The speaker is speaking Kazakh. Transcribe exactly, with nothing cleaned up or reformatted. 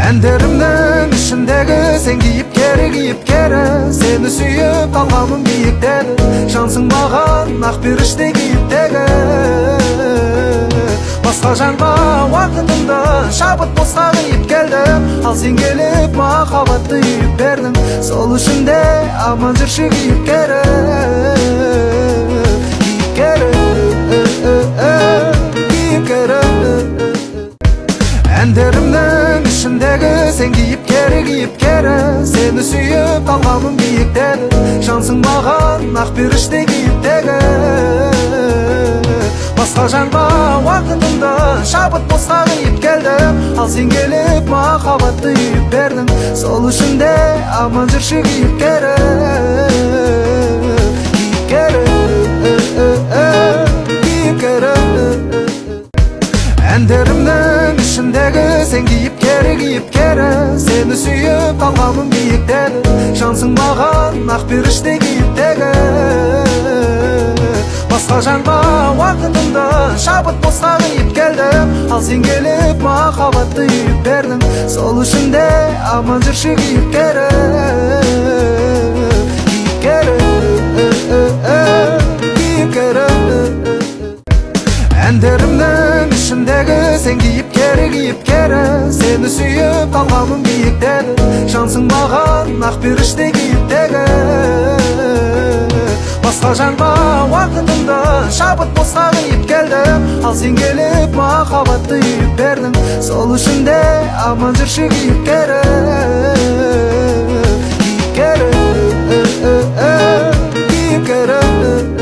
Әндерімнің ішіндегі сен кейіпкері, кейіпкері. Сені сүйіп қалғамын биіктегі, жансың маған ақ періште кейіптегі. Басқа жанға уақытымды шабыт босқа қиып келдім, ал сен келіп махаббатты үйіп бердің. Сол үшін де аман жүрші кейіпкері, кейіпкері, кейіпкері. Әндерімнің ішіндегі сен кейіпкері, кейіпкері. Сені сүйіп қалғамын биіктегі, жансың маған ақ періште кейіптегі. Басқа жанға уақытымды шабыт босқа қиып келдім, ал сен келіп махаббатты үйіп бердің. Сол үшін де аман жүрші кейіпкері, кейіпкері, кейіпкері. Әндерімнің ішіндегі сен кейіпкері, кейіпкері. Сені сүйіп қалғамын биіктегі, жансың маған ақ періште кейіптегі. Басқа жанға уақытымды шабыт босқа қиып келдім, ал сен келіп махаббатты үйіп бердің. Сол үшін де аман жүрші кейіпкері, кейіпкері, кейіпкері. Әндерімнің ішіндегі сен кейіпкері, кейіпкері. Сені сүйіп қалғамын биіктегі, жансың маған ақ періште кейіптегі. Басқа жанға уақытымды шабыт босқа қиып келдім, ал сен келіп махаббатты үйіп бердің. Сол үшін де аман жүрші кейіпкері, кейіпкері, кейіпкері.